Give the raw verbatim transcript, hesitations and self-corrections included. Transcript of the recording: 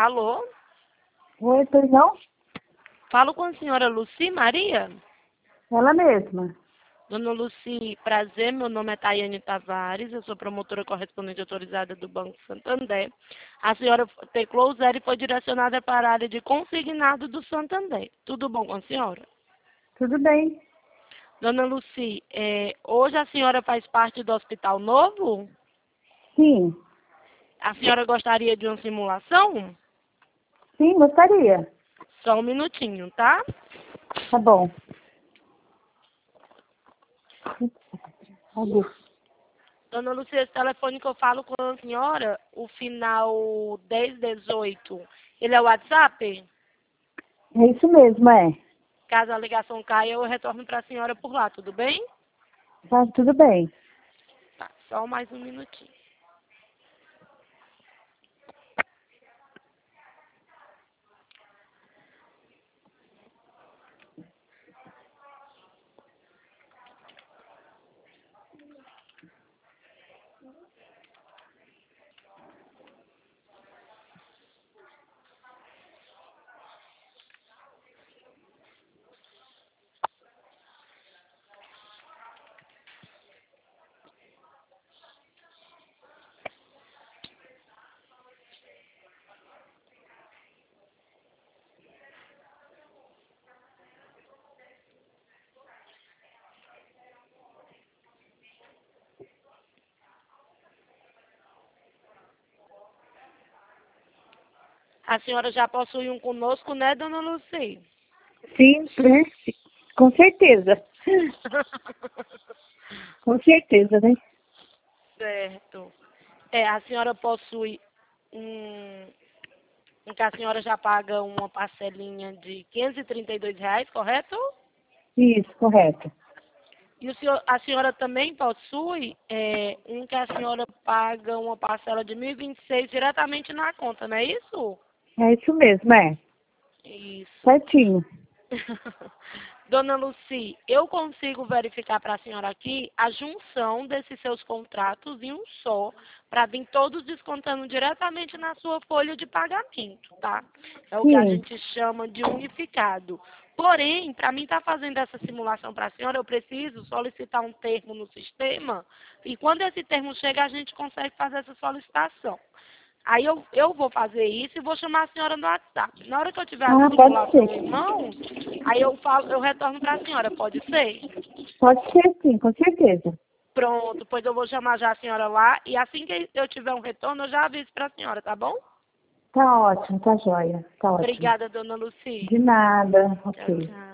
Alô? Oi, pois não? Falo com a senhora Luci Maria? Ela mesma. Dona Luci, prazer, meu nome é Tayane Tavares, eu sou promotora correspondente autorizada do Banco Santander. A senhora teclou o zero e foi direcionada para a área de consignado do Santander. Tudo bom com a senhora? Tudo bem. Dona Luci, é, hoje a senhora faz parte do Hospital Novo? Sim. A senhora gostaria de uma simulação? Sim, gostaria. Só um minutinho, tá? Tá bom. Cadê? Dona Lucia, esse telefone que eu falo com a senhora, o final dez dezoito, ele é o WhatsApp? É isso mesmo, é. Caso a ligação caia, eu retorno para a senhora por lá, tudo bem? Tá tudo bem. Tá, só mais um minutinho. A senhora já possui um conosco, né, Dona Lucia? Sim, né? Com certeza. Com certeza, né? Certo. É, a senhora possui um, em que a senhora já paga uma parcelinha de quinhentos e trinta e dois reais, correto? Isso, correto. E o senhor, a senhora também possui é, um que a senhora paga uma parcela de mil e vinte e seis diretamente na conta, não é isso? É isso mesmo, é. Isso. Certinho. Dona Luci, eu consigo verificar para a senhora aqui a junção desses seus contratos em um só, para vir todos descontando diretamente na sua folha de pagamento, tá? É o que a Sim. gente chama de unificado. Porém, para mim estar fazendo essa simulação para a senhora, eu preciso solicitar um termo no sistema, e quando esse termo chega, a gente consegue fazer essa solicitação. Aí eu, eu vou fazer isso e vou chamar a senhora no WhatsApp. Na hora que eu tiver a Ah, pode ser. simulação em mãos, aí eu falo, eu retorno para a senhora, pode ser? Pode ser sim, com certeza. Pronto, pois eu vou chamar já a senhora lá e assim que eu tiver um retorno, eu já aviso para a senhora, tá bom? Tá ótimo, tá jóia. Tá ótimo. Obrigada, dona Luci. De nada. Tchau, Ok. tchau.